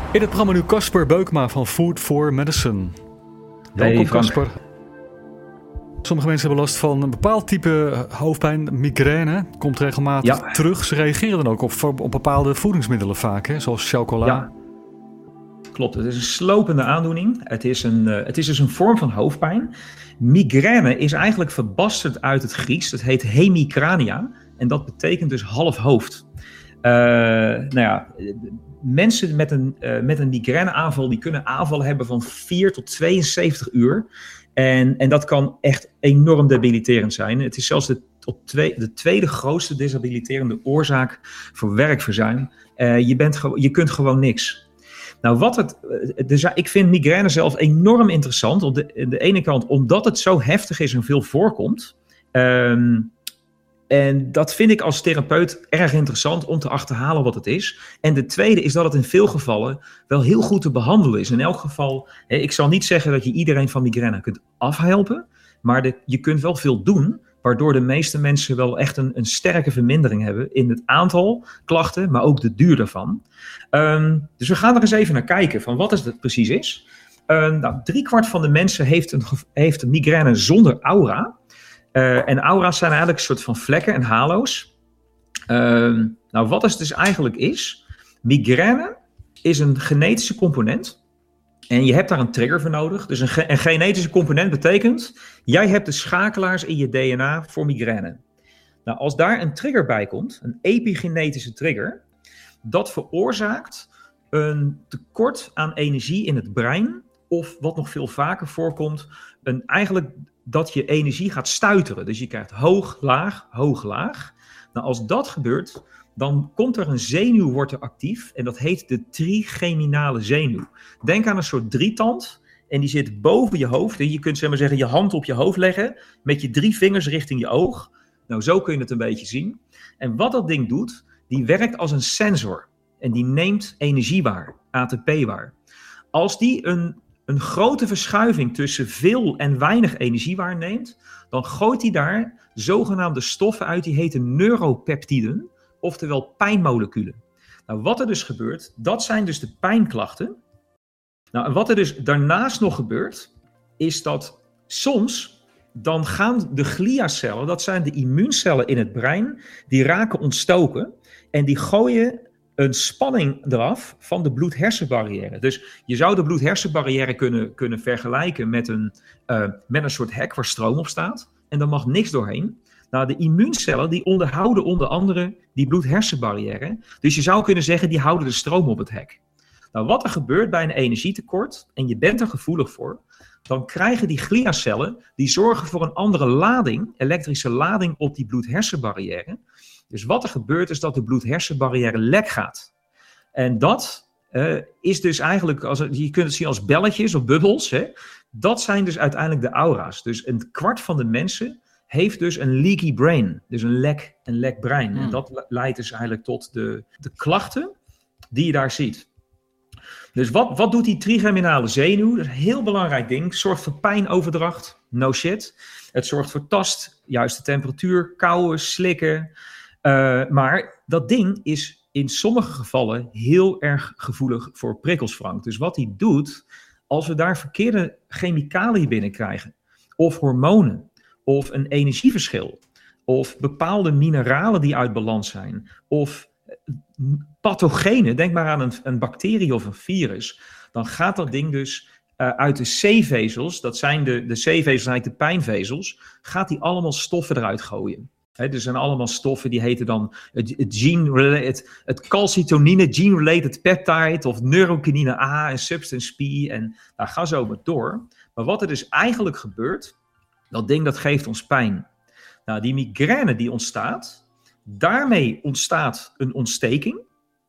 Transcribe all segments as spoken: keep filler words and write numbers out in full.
In het programma nu Casper Beukema van Food for Medicine. Welkom Hey, Casper. Sommige mensen hebben last van een bepaald type hoofdpijn, migraine. Komt regelmatig Ja. terug. Ze reageren dan ook op, op bepaalde voedingsmiddelen vaak, hè? Zoals chocola. Ja, klopt. Het is een slopende aandoening. Het is, een, uh, het is dus een vorm van hoofdpijn. Migraine is eigenlijk verbasterd uit het Grieks. Het heet hemicrania en dat betekent dus half hoofd. Uh, nou ja, mensen met een, uh, met een migraineaanval die kunnen aanvallen hebben van vier tot tweeënzeventig uur. En, en dat kan echt enorm debiliterend zijn. Het is zelfs de, op twee, de tweede grootste debiliterende oorzaak voor werkverzuim. Uh, je, bent, je kunt gewoon niks. Nou, wat het, dus ik vind migraine zelf enorm interessant. Op de, de ene kant omdat het zo heftig is en veel voorkomt. Um, en dat vind ik als therapeut erg interessant om te achterhalen wat het is. En de tweede is dat het in veel gevallen wel heel goed te behandelen is. In elk geval, ik zal niet zeggen dat je iedereen van migraine kunt afhelpen. Maar de, je kunt wel veel doen, waardoor de meeste mensen wel echt een, een sterke vermindering hebben in het aantal klachten, maar ook de duur daarvan. Um, dus we gaan er eens even naar kijken van wat het precies is. Uh, nou, driekwart van de mensen heeft een, heeft een migraine zonder aura. Uh, en aura's zijn eigenlijk een soort van vlekken en halo's. Uh, nou, wat het dus eigenlijk is, migraine is een genetische component. En je hebt daar een trigger voor nodig. Dus een, ge- een genetische component betekent, jij hebt de schakelaars in je D N A voor migraine. Nou, als daar een trigger bij komt, een epigenetische trigger, dat veroorzaakt een tekort aan energie in het brein. Of wat nog veel vaker voorkomt, een, eigenlijk dat je energie gaat stuiteren. Dus je krijgt hoog, laag, hoog, laag. Nou, als dat gebeurt, dan komt er een zenuw wordt er actief. En dat heet de trigeminale zenuw. Denk aan een soort drietand. En die zit boven je hoofd. En je kunt zeg maar zeggen, je hand op je hoofd leggen. Met je drie vingers richting je oog. Nou, zo kun je het een beetje zien. En wat dat ding doet, die werkt als een sensor. En die neemt energie waar, A T P waar. Als die een... een grote verschuiving tussen veel en weinig energie waarneemt, dan gooit hij daar zogenaamde stoffen uit, die heten neuropeptiden, oftewel pijnmoleculen. Nou, wat er dus gebeurt, dat zijn dus de pijnklachten. Nou, en wat er dus daarnaast nog gebeurt, is dat soms, dan gaan de gliacellen, dat zijn de immuuncellen in het brein, die raken ontstoken en die gooien een spanning eraf van de bloed-hersenbarrière. Dus je zou de bloed-hersenbarrière kunnen, kunnen vergelijken met een, uh, met een soort hek waar stroom op staat. En daar mag niks doorheen. Nou, de immuuncellen die onderhouden onder andere die bloed-hersenbarrière. Dus je zou kunnen zeggen, die houden de stroom op het hek. Nou, wat er gebeurt bij een energietekort, en je bent er gevoelig voor, dan krijgen die gliacellen, die zorgen voor een andere lading, elektrische lading op die bloed-hersenbarrière. Dus wat er gebeurt is dat de bloed-hersenbarrière lek gaat. En dat uh, is dus eigenlijk, als, je kunt het zien als belletjes of bubbels. Hè? Dat zijn dus uiteindelijk de aura's. Dus een kwart van de mensen heeft dus een leaky brain. Dus een lek, een lek brein. Hmm. En dat leidt dus eigenlijk tot de, de klachten die je daar ziet. Dus wat, wat doet die trigeminale zenuw? Dat is een heel belangrijk ding. Het zorgt voor pijnoverdracht. No shit. Het zorgt voor tast, juiste temperatuur, kauwen, slikken. Uh, maar dat ding is in sommige gevallen heel erg gevoelig voor prikkels, Frank. Dus wat hij doet, als we daar verkeerde chemicaliën binnenkrijgen, of hormonen, of een energieverschil, of bepaalde mineralen die uit balans zijn, of pathogenen, denk maar aan een, een bacterie of een virus, dan gaat dat ding dus uh, uit de C-vezels, dat zijn de, de C-vezels, eigenlijk de pijnvezels, gaat die allemaal stoffen eruit gooien. He, er zijn allemaal stoffen die heten dan het, het, gene, het, het calcitonine gene-related peptide of neurokinine A en substance P en nou, ga zo maar door. Maar wat er dus eigenlijk gebeurt, dat ding dat geeft ons pijn. Nou, die migraine die ontstaat, daarmee ontstaat een ontsteking.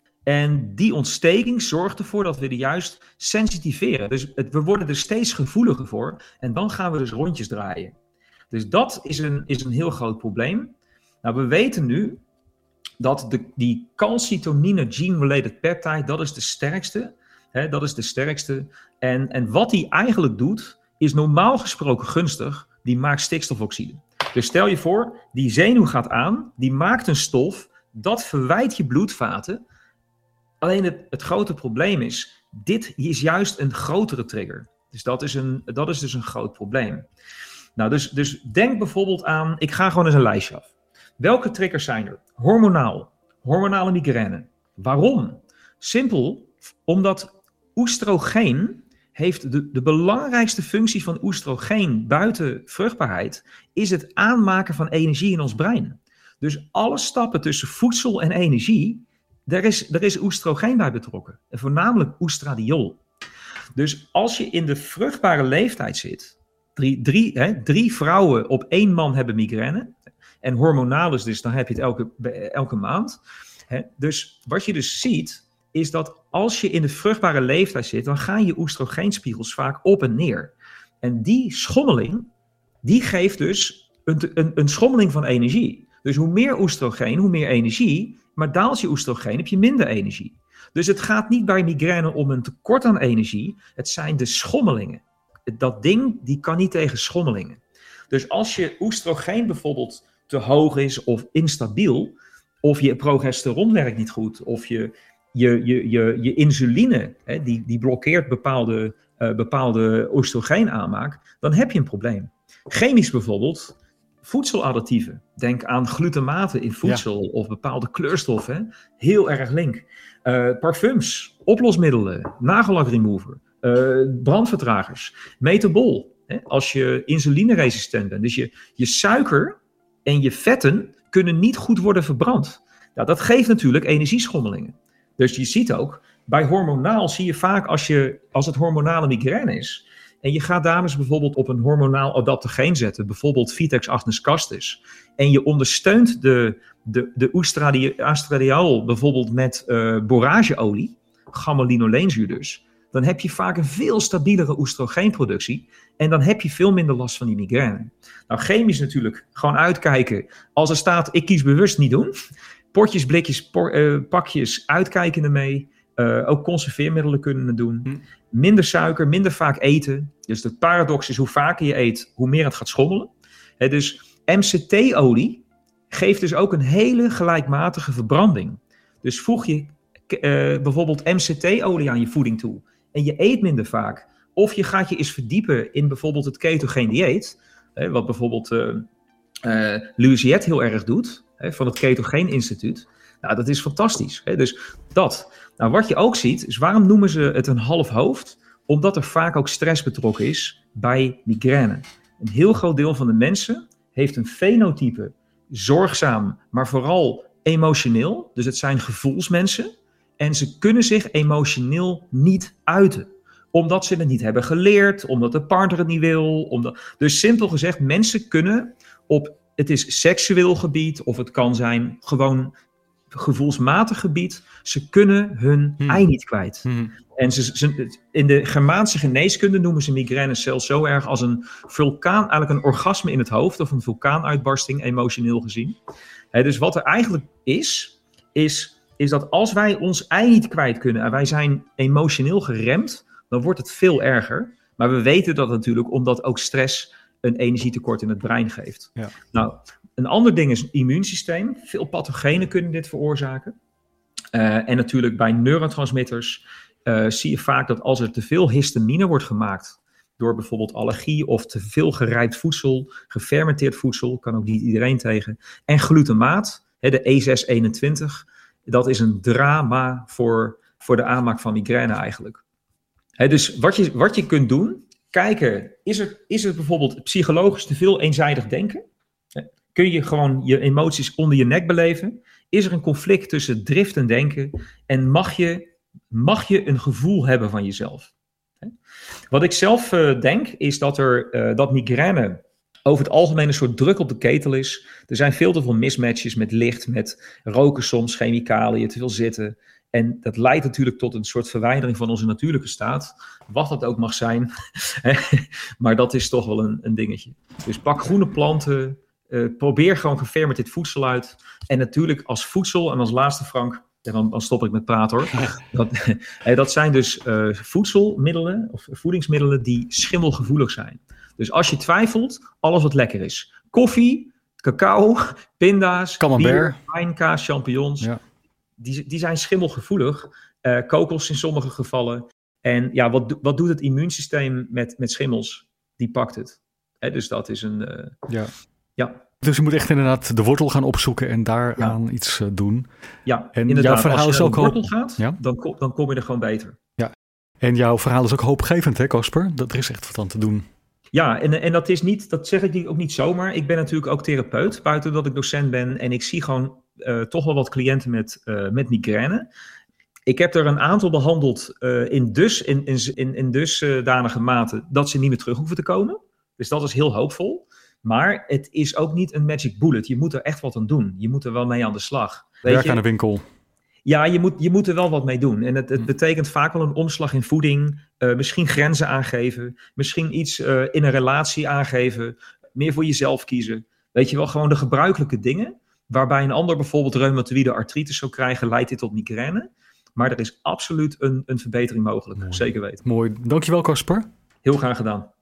En die ontsteking zorgt ervoor dat we er juist sensitiveren. Dus het, we worden er steeds gevoeliger voor en dan gaan we dus rondjes draaien. Dus dat is een, is een heel groot probleem. Nou, we weten nu dat de, die calcitonine gene-related peptide, dat is de sterkste. Hè, dat is de sterkste. En, en wat die eigenlijk doet, is normaal gesproken gunstig. Die maakt stikstofoxide. Dus stel je voor, die zenuw gaat aan, die maakt een stof, dat verwijt je bloedvaten. Alleen het, het grote probleem is, dit is juist een grotere trigger. Dus dat is, een, dat is dus een groot probleem. Nou, dus, dus denk bijvoorbeeld aan, ik ga gewoon eens een lijstje af. Welke triggers zijn er? Hormonaal, hormonale migraine. Waarom? Simpel, omdat oestrogeen heeft de, de belangrijkste functie van oestrogeen buiten vruchtbaarheid is het aanmaken van energie in ons brein. Dus alle stappen tussen voedsel en energie, daar is, er is oestrogeen bij betrokken. En voornamelijk oestradiol. Dus als je in de vruchtbare leeftijd zit, drie, drie, hè, drie vrouwen op één man hebben migraine. En hormonaal is dus, dan heb je het elke, elke maand. Hè. Dus wat je dus ziet, is dat als je in de vruchtbare leeftijd zit, dan gaan je oestrogeenspiegels vaak op en neer. En die schommeling, die geeft dus een, een, een schommeling van energie. Dus hoe meer oestrogeen, hoe meer energie, maar daalt je oestrogeen, heb je minder energie. Dus het gaat niet bij migraine om een tekort aan energie, het zijn de schommelingen. Dat ding, die kan niet tegen schommelingen. Dus als je oestrogeen bijvoorbeeld te hoog is of instabiel, of je progesteron werkt niet goed, of je, je, je, je, je insuline, hè, die, die blokkeert bepaalde, uh, bepaalde oestrogeenaanmaak, dan heb je een probleem. Chemisch bijvoorbeeld, voedseladditieven. Denk aan glutamaten in voedsel, ja, of bepaalde kleurstoffen. Hè? Heel erg link. Uh, parfums, oplosmiddelen, nagellakremover, uh, brandvertragers, metabol. Hè? Als je insulineresistent bent. Dus je, je suiker en je vetten kunnen niet goed worden verbrand. Nou, dat geeft natuurlijk energieschommelingen. Dus je ziet ook, bij hormonaal zie je vaak als, je, als het hormonale migraine is, en je gaat dames bijvoorbeeld op een hormonaal adaptogeen zetten, bijvoorbeeld Vitex acnes castus, en je ondersteunt de, de, de oestradiol bijvoorbeeld met uh, borageolie, gamma-linoleenzuur dus, dan heb je vaak een veel stabielere oestrogeenproductie en dan heb je veel minder last van die migraine. Nou, chemisch natuurlijk, gewoon uitkijken. Als er staat, ik kies bewust niet doen, potjes, blikjes, por, uh, pakjes, uitkijken ermee. Uh, ook conserveermiddelen kunnen het doen. Hm. Minder suiker, minder vaak eten. Dus de paradox is, hoe vaker je eet, hoe meer het gaat schommelen. He, dus M C T-olie geeft dus ook een hele gelijkmatige verbranding. Dus voeg je uh, bijvoorbeeld M C T-olie aan je voeding toe en je eet minder vaak. Of je gaat je eens verdiepen in bijvoorbeeld het ketogeen dieet. Hè, wat bijvoorbeeld uh, uh, Louisiette heel erg doet, hè, van het Ketogeen Instituut. Nou, dat is fantastisch. Hè? Dus dat. Nou, wat je ook ziet, is waarom noemen ze het een half hoofd? Omdat er vaak ook stress betrokken is bij migraine. Een heel groot deel van de mensen heeft een fenotype, zorgzaam, maar vooral emotioneel. Dus het zijn gevoelsmensen. En ze kunnen zich emotioneel niet uiten. Omdat ze het niet hebben geleerd, omdat de partner het niet wil. Omdat... Dus simpel gezegd, mensen kunnen op, het is seksueel gebied, of het kan zijn gewoon gevoelsmatig gebied, ze kunnen hun hmm. ei niet kwijt. Hmm. En ze, ze, in de Germaanse geneeskunde noemen ze migraine zelfs zo erg als een vulkaan, eigenlijk een orgasme in het hoofd, of een vulkaanuitbarsting, emotioneel gezien. He, dus wat er eigenlijk is, is, is dat als wij ons ei niet kwijt kunnen en wij zijn emotioneel geremd, dan wordt het veel erger. Maar we weten dat natuurlijk omdat ook stress een energietekort in het brein geeft. Ja. Nou, een ander ding is het immuunsysteem. Veel pathogenen kunnen dit veroorzaken. Uh, en natuurlijk bij neurotransmitters uh, zie je vaak dat als er te veel histamine wordt gemaakt door bijvoorbeeld allergie of te veel gerijpt voedsel, gefermenteerd voedsel, kan ook niet iedereen tegen. En glutamaat, hè, de E zes eenentwintig, dat is een drama voor, voor de aanmaak van migraine eigenlijk. Hè, dus wat je, wat je kunt doen, kijken, is er, is er bijvoorbeeld psychologisch te veel eenzijdig denken? Kun je gewoon je emoties onder je nek beleven? Is er een conflict tussen drift en denken? En mag je, mag je een gevoel hebben van jezelf? Wat ik zelf uh, denk, is dat, er, uh, dat migraine over het algemeen een soort druk op de ketel is. Er zijn veel te veel mismatches met licht, met roken soms, chemicaliën, te veel zitten. En dat leidt natuurlijk tot een soort verwijdering van onze natuurlijke staat. Wat dat ook mag zijn. Maar dat is toch wel een, een dingetje. Dus pak groene planten. Uh, probeer gewoon gefermenteerd voedsel uit. En natuurlijk als voedsel, en als laatste Frank, en dan, dan stop ik met praten hoor. Dat, uh, dat zijn dus uh, voedselmiddelen of voedingsmiddelen die schimmelgevoelig zijn. Dus als je twijfelt, alles wat lekker is. Koffie, cacao, pinda's, bier, wijnkaas, champignons. Ja. Die, die zijn schimmelgevoelig. Uh, kokos in sommige gevallen. En ja, wat, wat doet het immuunsysteem met, met schimmels? Die pakt het. Hè, dus dat is een... Uh, ja. ja. Dus je moet echt inderdaad de wortel gaan opzoeken en daaraan ja. iets uh, doen. Ja, en inderdaad. Jouw verhaal als je is ook naar de wortel hoop... gaat, ja? dan, kom, dan kom je er gewoon beter. Ja. En jouw verhaal is ook hoopgevend, hè, Casper? Dat er is echt wat aan te doen. Ja, en, en dat is niet, dat zeg ik ook niet zomaar. Ik ben natuurlijk ook therapeut, buiten dat ik docent ben. En ik zie gewoon uh, toch wel wat cliënten met, uh, met migraine. Ik heb er een aantal behandeld uh, in, dus, in, in, in dusdanige mate dat ze niet meer terug hoeven te komen. Dus dat is heel hoopvol. Maar het is ook niet een magic bullet. Je moet er echt wat aan doen. Je moet er wel mee aan de slag. Weet Werk je? aan de winkel. Ja, je moet, je moet er wel wat mee doen. En het, het betekent vaak wel een omslag in voeding. Uh, misschien grenzen aangeven. Misschien iets uh, in een relatie aangeven. Meer voor jezelf kiezen. Weet je wel, gewoon de gebruikelijke dingen. Waarbij een ander bijvoorbeeld reumatoïde artritis zou krijgen, leidt dit tot migraine. Maar er is absoluut een, een verbetering mogelijk. Mooi. Zeker weten. Mooi. Dankjewel, Casper. Heel graag gedaan.